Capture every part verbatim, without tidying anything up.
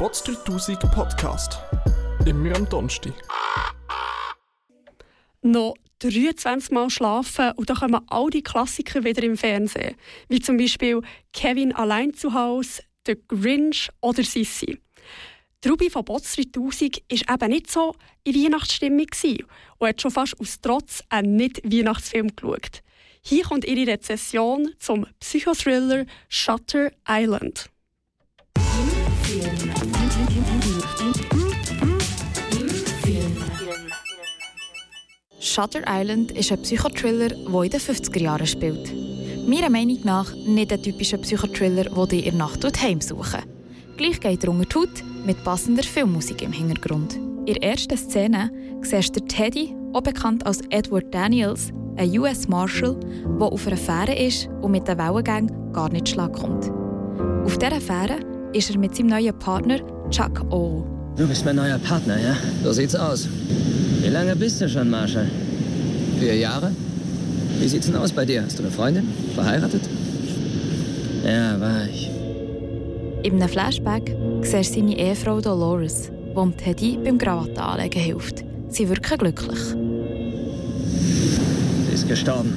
Bots dreitausend Podcast. Immer am Donnerstag. Noch dreiundzwanzig Mal schlafen und dann kommen all die Klassiker wieder im Fernsehen. Wie zum Beispiel Kevin allein zu Hause, The Grinch oder Sissi. Die Ruby von Bots dreitausend war eben nicht so in Weihnachtsstimmung und hat schon fast aus Trotz einen Nicht-Weihnachtsfilm geschaut. Hier kommt ihre Rezession zum Psychothriller Shutter Island. Shutter Island ist ein Psychothriller, der in den fünfziger Jahren spielt. Meiner Meinung nach nicht ein typischer Psychothriller, der dich in der Nacht heimsuchen. Gleich geht er unter die Haut mit passender Filmmusik im Hintergrund. In der ersten Szene siehst du Teddy, auch bekannt als Edward Daniels, ein U S Marshal, der auf einer Fähre ist und mit den Wellengängen gar nicht Schlag kommt. Auf dieser Fähre ist er mit seinem neuen Partner Chuck O. Du bist mein neuer Partner, ja? So sieht's aus. Wie lange bist du schon, Marshall? Vier Jahre? Wie sieht's denn aus bei dir? Hast du eine Freundin? Verheiratet? Ja, war ich. In einem Flashback siehst du seine Ehefrau Dolores, die um Teddy beim Krawatte anlegen hilft. Sie wirken glücklich. Sie ist gestorben.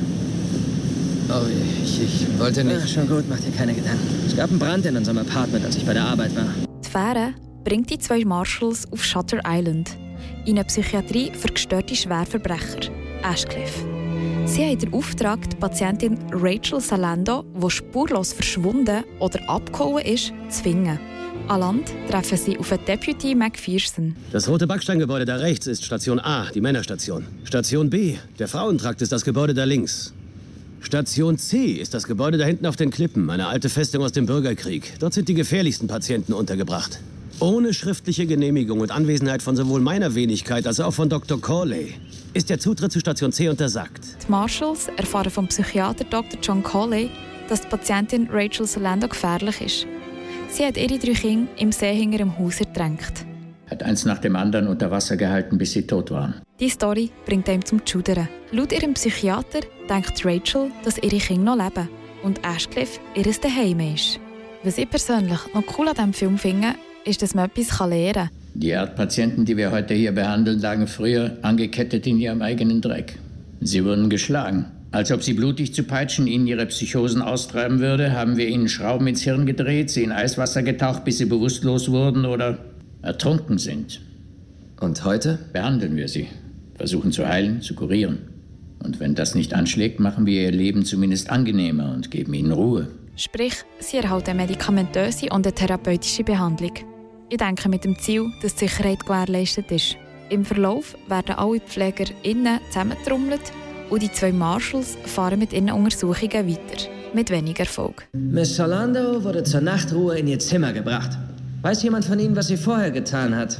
Oh, ich, ich wollte nicht... Ach, schon gut, mach dir keine Gedanken. Es gab einen Brand in unserem Apartment, als ich bei der Arbeit war. Die Fähre bringt die zwei Marshals auf Shutter Island, in eine Psychiatrie für gestörte Schwerverbrecher, Ashcliff. Sie haben den Auftrag, die Patientin Rachel Salando, die spurlos verschwunden oder abgehauen ist, zu finden. An Land treffen sie auf einen Deputy McPherson. Das rote Backsteingebäude da rechts ist Station A, die Männerstation. Station B, der Frauentrakt, ist das Gebäude da links. Station C ist das Gebäude da hinten auf den Klippen, eine alte Festung aus dem Bürgerkrieg. Dort sind die gefährlichsten Patienten untergebracht. Ohne schriftliche Genehmigung und Anwesenheit von sowohl meiner Wenigkeit als auch von Doktor Corley ist der Zutritt zu Station C untersagt. Die Marshals erfahren vom Psychiater Doktor John Corley, dass die Patientin Rachel Salando gefährlich ist. Sie hat ihre drei Kinder im See hinter dem Haus ertränkt. Hat eins nach dem anderen unter Wasser gehalten, bis sie tot waren. Die Story bringt ihm zum Schudern. Laut ihrem Psychiater denkt Rachel, dass ihre Kinder noch leben und Ashcliff ihr Zuhause ist. Was ich persönlich noch cool an diesem Film finde, ist, dass man etwas lernen kann. Die Art Patienten, die wir heute hier behandeln, lagen früher angekettet in ihrem eigenen Dreck. Sie wurden geschlagen. Als ob sie blutig zu peitschen ihnen ihre Psychosen austreiben würde, haben wir ihnen Schrauben ins Hirn gedreht, sie in Eiswasser getaucht, bis sie bewusstlos wurden oder ertrunken sind. Und heute? Behandeln wir sie, versuchen zu heilen, zu kurieren. Und wenn das nicht anschlägt, machen wir ihr Leben zumindest angenehmer und geben ihnen Ruhe. Sprich, sie erhalten eine medikamentöse und eine therapeutische Behandlung. Ich denke mit dem Ziel, dass die Sicherheit gewährleistet ist. Im Verlauf werden alle PflegerInnen zusammengetrommelt und die zwei Marshals fahren mit ihren Untersuchungen weiter. Mit wenig Erfolg. Miss Salando wurde zur Nachtruhe in ihr Zimmer gebracht. Weiß jemand von Ihnen, was sie vorher getan hat?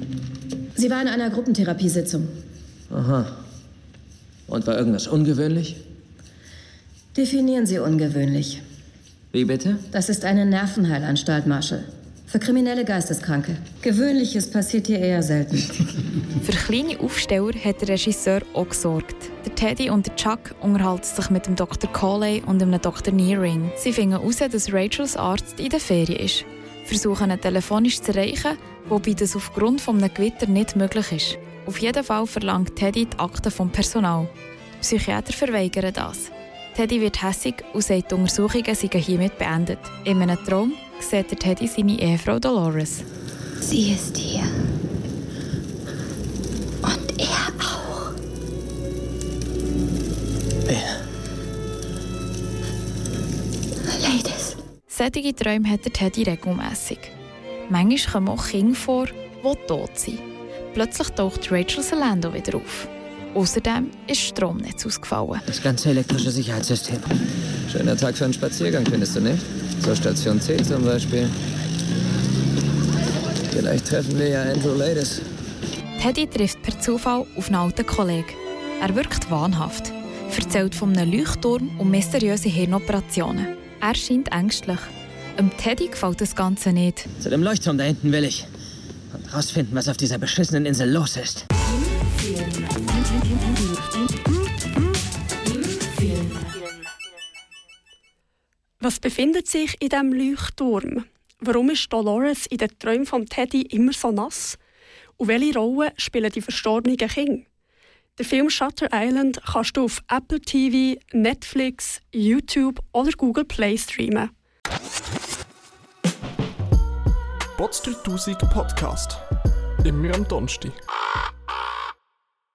Sie war in einer Gruppentherapiesitzung. Aha. Und war irgendwas ungewöhnlich? Definieren Sie ungewöhnlich. Wie bitte? Das ist eine Nervenheilanstalt, Marshall. Für kriminelle Geisteskranke. Gewöhnliches passiert hier eher selten. Für kleine Aufsteller hat der Regisseur auch gesorgt. Der Teddy und der Chuck unterhalten sich mit dem Doktor Corley und dem Doktor Nearing. Sie finden heraus, dass Rachels Arzt in der Ferien ist. Versuchen ihn telefonisch zu erreichen, wobei das aufgrund eines Gewitter nicht möglich ist. Auf jeden Fall verlangt Teddy die Akten vom Personal. Die Psychiater verweigern das. Teddy wird hässig und sagt, die Untersuchungen seien hiermit beendet. In einem Traum sieht der Teddy seine Ehefrau Dolores. Sie ist hier. Und er auch. Wer? Ladies. Solche Träume hat der Teddy regelmässig. Manchmal kommen auch Kinder vor, die tot sind. Plötzlich taucht Rachel Salando wieder auf. Außerdem ist das Stromnetz ausgefallen. Das ganze elektrische Sicherheitssystem. Schöner Tag für einen Spaziergang, findest du nicht? Zur Station C zum Beispiel. Vielleicht treffen wir ja Andrew Ladies. Teddy trifft per Zufall auf einen alten Kollegen. Er wirkt wahnhaft, erzählt von einem Leuchtturm und mysteriösen Hirnoperationen. Er scheint ängstlich. Dem Teddy gefällt das Ganze nicht. Zu dem Leuchtturm da hinten will ich. Und rausfinden, was auf dieser beschissenen Insel los ist. Was befindet sich in diesem Leuchtturm? warum ist Dolores in den Träumen von Teddy immer so nass? Und welche Rolle spielen die verstorbenen Kinder? Den Film Shutter Island kannst du auf Apple T V, Netflix, YouTube oder Google Play streamen. Bots dreitausend Podcast. Immer am Donnerstag.